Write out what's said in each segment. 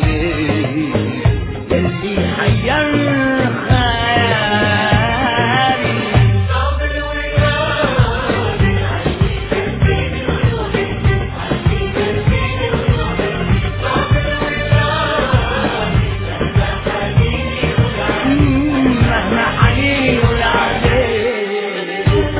عليه اللي حير خيالي. مهما حير عليه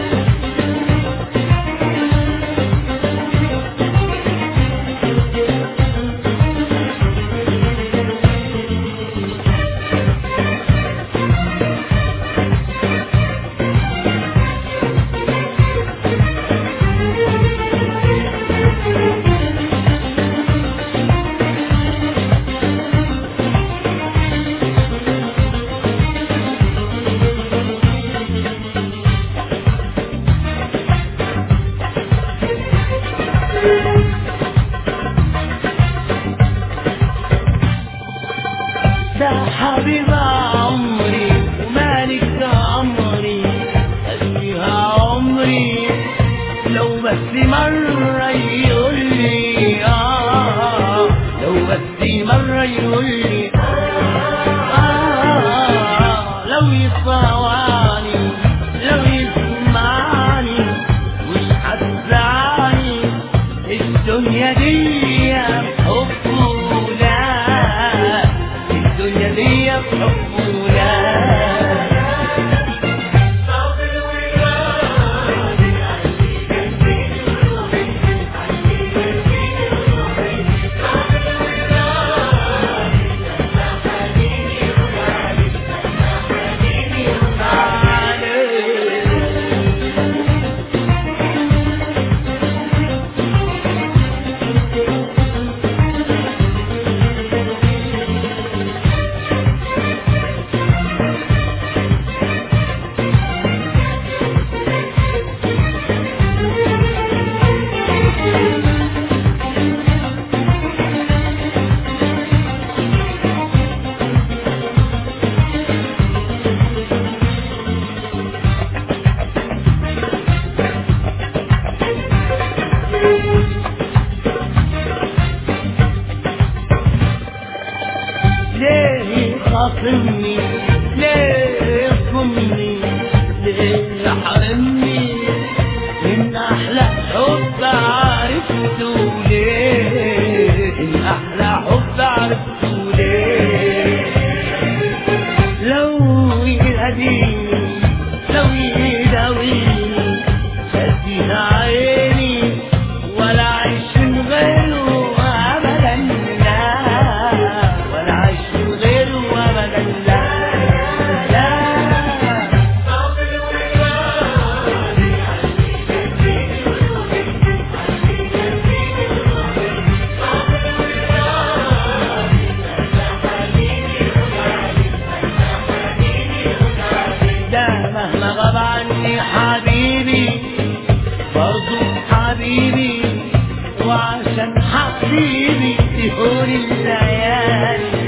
ده حبيب عمري ومالك عمري أديها عمري لو بس مرة يقولي لو بس مرة يقولي لو يصواني لو يسمعني مش هتزعلني الدنيا دي بحبه لا الدنيا دي بحبه لا ليه خاصمني ليه يظلمني ليه يحرمني من احلى حب عرفته ليه من احلى حب عرفته ليه لو يهديني لو يداويني شدينا عيني ولا عيش من غيره ابدا مهما غاب عني حبيبي برضو حبيبي وعشان حبيبي تهون الليالي